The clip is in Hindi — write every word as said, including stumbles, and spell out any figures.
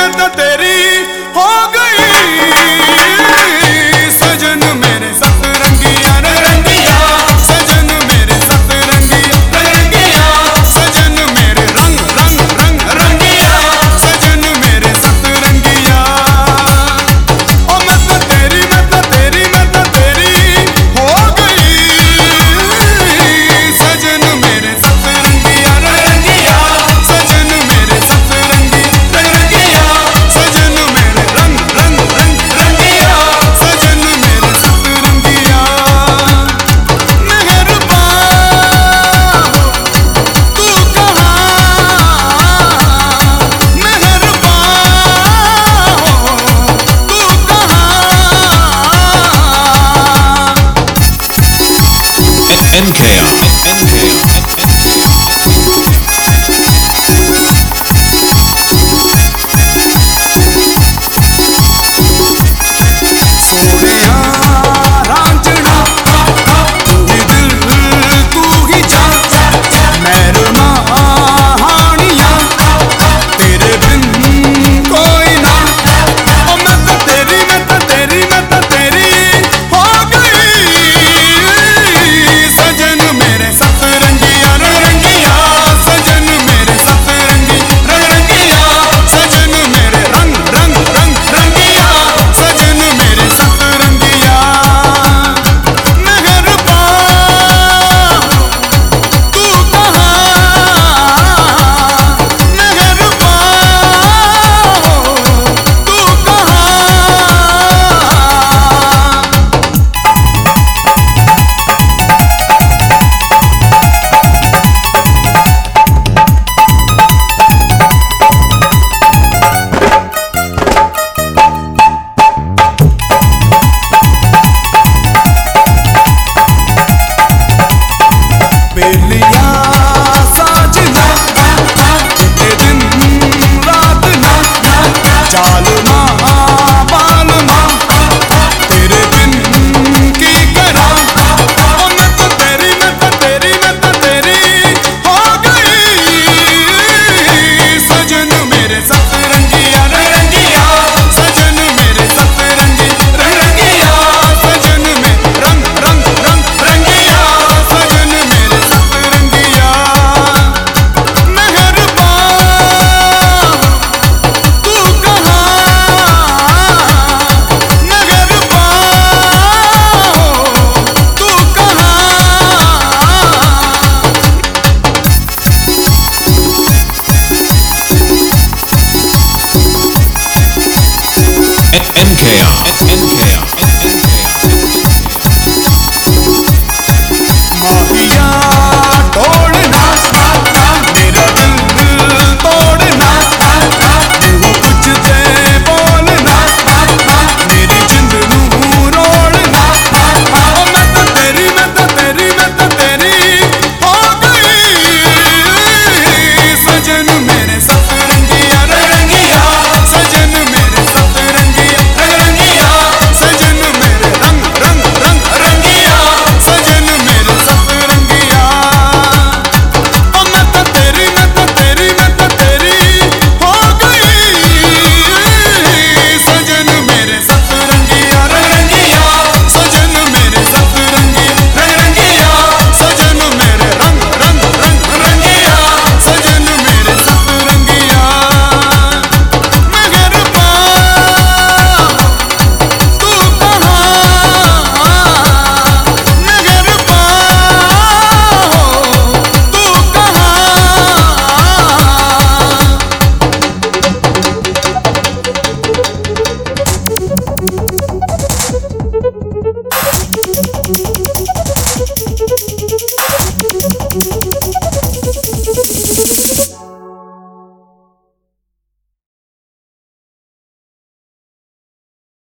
मैं तो तेरी हो गई सजन मेरे सतरंगिया रंगिया सजन मेरे सतरंगिया रंगिया सजन मेरे रंग रंग रंग रंगिया सजन मेरे सतरंगिया ओ मैं तो तेरी मैं तो तेरी मैं तो तेरी हो गई सजन मेरे सतरंगिया रंगिया सजन मेरे सतरंगी रंगिया सजन मेरे रंग रंग रंग रंगिया सजन मेरे सतरंगिया मेहरबान तू कहाँ मेहरबान तू कहाँ M K R M K R